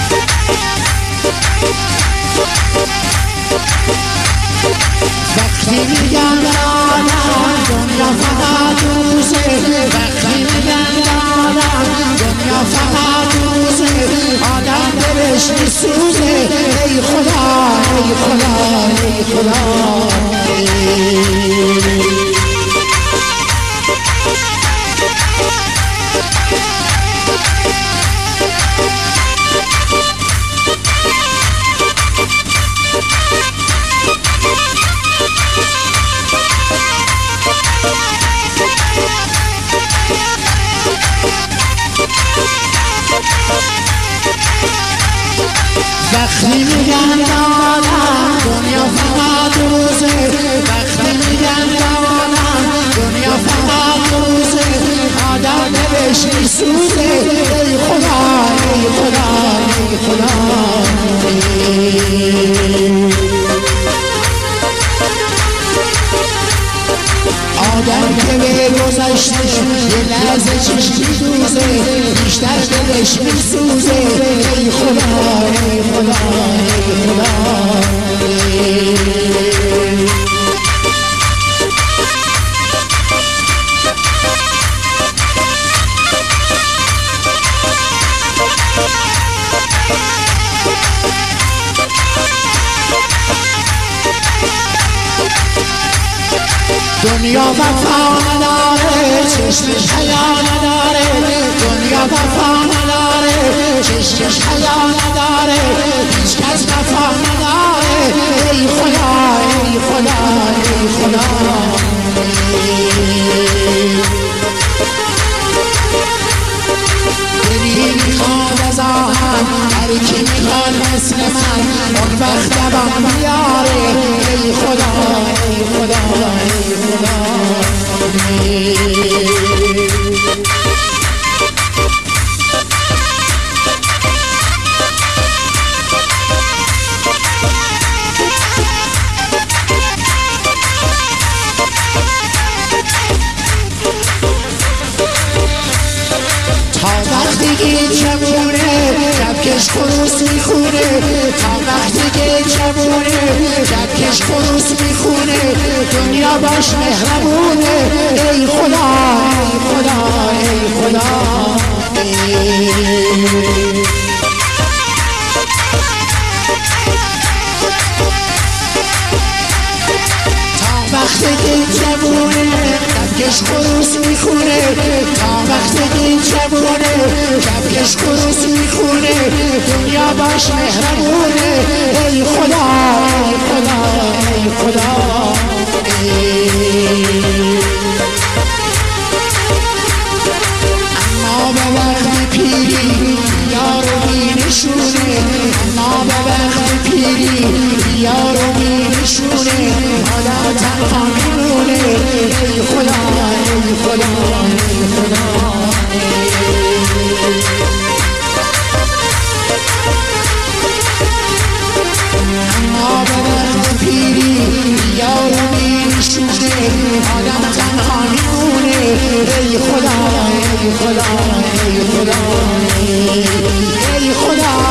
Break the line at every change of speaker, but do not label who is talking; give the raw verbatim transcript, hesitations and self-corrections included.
وقتی میگن دارم دنیا فقط روزه، وقتی میگن دارم دنیا فقط روزه، آدم دلش میسوزه. ای خدا ای خدا ای خدا وقتی میگن دارم دنیا فقط روزه، وقتی میگن دارم دنیا فقط روزه، آدم دلش میسوزه. ای خدا ای خدا ای خدا آدم که به گذشته یه لحظه چشم میدوزه، بیشتر دلش میسوزه. ای خدا ای خدا ای خدا دنیا وفا نداره، چشمش حیا نداره، دنیا وفا نداره، چشمش حیا نداره، هیچ کس وفا نداره. ای خدا ای خدا ای خدا دلی میخواد از آهن، هر کی میخواد مثل من اون وقت دوام بیاره. ای خدا ای خدا ای خدا وقتی که جوونه کپکش خروس میخونه، تا وقتی که جوونه کپکش خروس میخونه، دنیا باش مهربونه. ای خدا ای خدا ای خدا وقتی که جوونه کپکش خروس میخونه، تا وقتی که جوونه کپکش خروس میخونه، دنیا باش مهربونه. ای خدا ای خدا ای خدا اما به وقت پیری یارو بینشونه، اما به وقت پیری یارو بینشونه، آدم تنها میمونه. ای خدا ای خدا ای خدا اما به وقت پیری یارو بینشونه، آدم تنها میمونه. ای خدا ای خدا ای خدا ای خدا